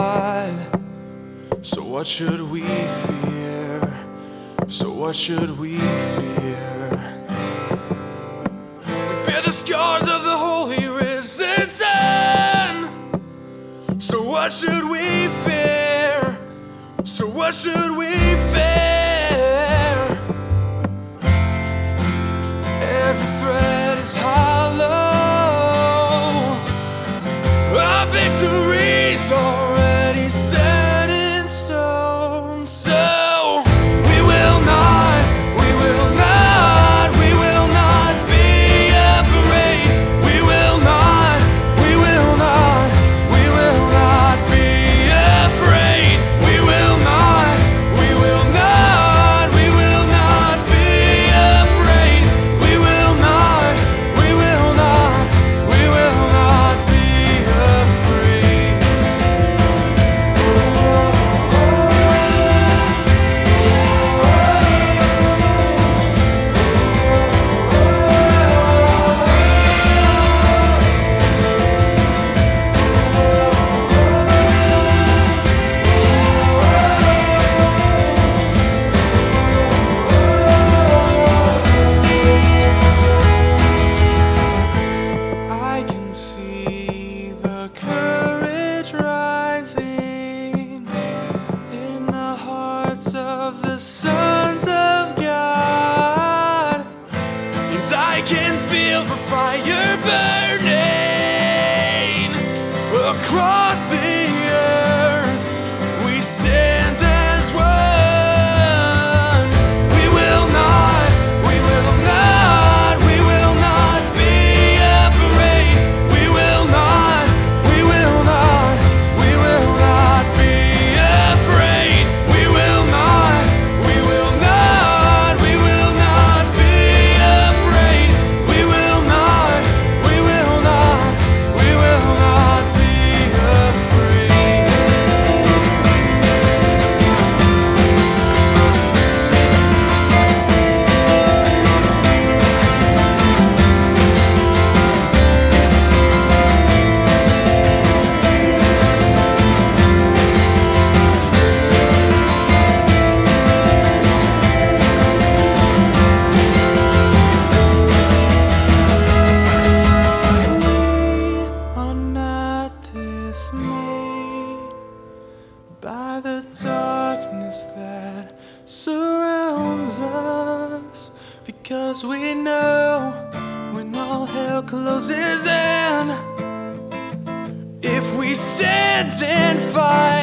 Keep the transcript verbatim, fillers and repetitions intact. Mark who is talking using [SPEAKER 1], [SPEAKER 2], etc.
[SPEAKER 1] God. So what should we fear? So what should we fear? We bear the scars of the holy risen. So what should we fear? So what should we fear? Every thread is hollow. Our victory's already set in stone. So we will not, we will not, we will not be afraid. We will not, we will not, we will not be afraid. We will not, we will not, we will not be afraid. We will not, we will not, we will not be afraid. I can see the courage rising in the hearts of the sons of God, and I can feel the fire burning across the earth. We stand as one. We will not, we will not, we will not be afraid. We will not, we will not, we will not be afraid. We will not, we will not, we will not be afraid. We will not, we will not, we will not be afraid. Are not dismayed by the darkness that surrounds us, because we know when all hell closes in, if we stand and fight,